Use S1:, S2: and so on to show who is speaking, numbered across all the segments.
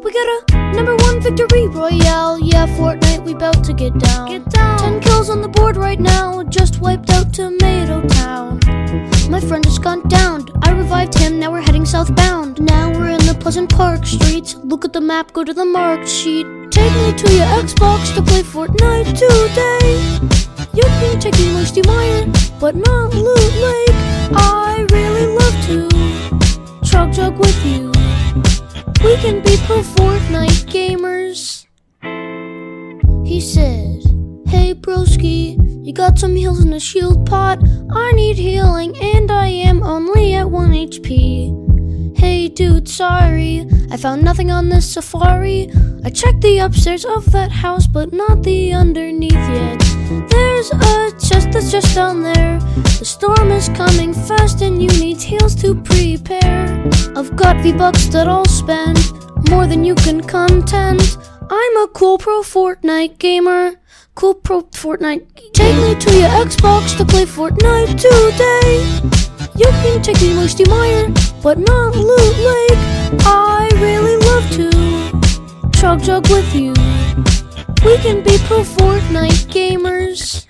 S1: We got a #1 victory royale. Yeah, Fortnite, we bout to get down. 10 kills on the board right now. Just wiped out Tomato Town. My friend has gone down. I revived him, now we're heading southbound. Now we're in the Pleasant Park streets. Look at the map, go to the marked sheet. Take me to your Xbox to play Fortnite today. You can take me Moisty Mire, but not Loot Lake. I really love to Chug Jug with you. We can be pro Fortnite gamers. He said, hey broski, you got some heals in a shield pot? I need healing and I am only at 1 HP. Hey dude, sorry, I found nothing on this safari. I checked the upstairs of that house, but not the underneath yet. There's a chest that's just down there. The storm is coming fast and you need heals to prepare. I've got V-Bucks that I'll spend, more than you can contend. I'm a cool pro Fortnite gamer. Cool pro Fortnite. Take me to your Xbox to play Fortnite today. You can take me Moisty Mire, but not Loot Lake. I really love to Chug Jug with you. We can be pro Fortnite gamers.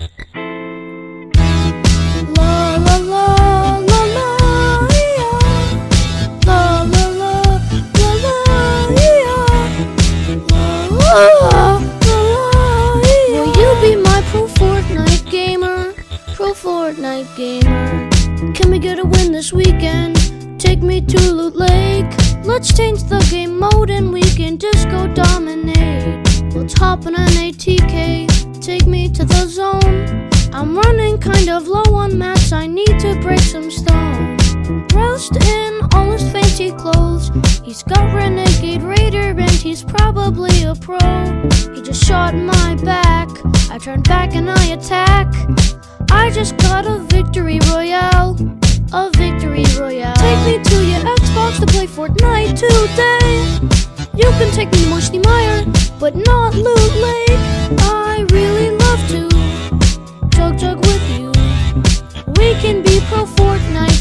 S1: La la la la la yeah. La la la la la yeah. La la la yeah. Will you be my pro Fortnite gamer? Pro Fortnite gamer. Can we get a win this weekend? Take me to Loot Lake. Let's change the game mode and we can disco dominate. Let's hop in an ATK, take me to the zone. I'm running kind of low on mats, I need to break some stone. Dressed in all his fancy clothes, he's got Renegade Raider and he's probably a pro. He just shot in my back, I turn back and I attack. I just got a victory royale, a victory royale. Take me to your Xbox to play Fortnite today. You can take me Moisty Mire, but not Loot Lake. I really love to Chug Jug with you. We can be pro Fortnite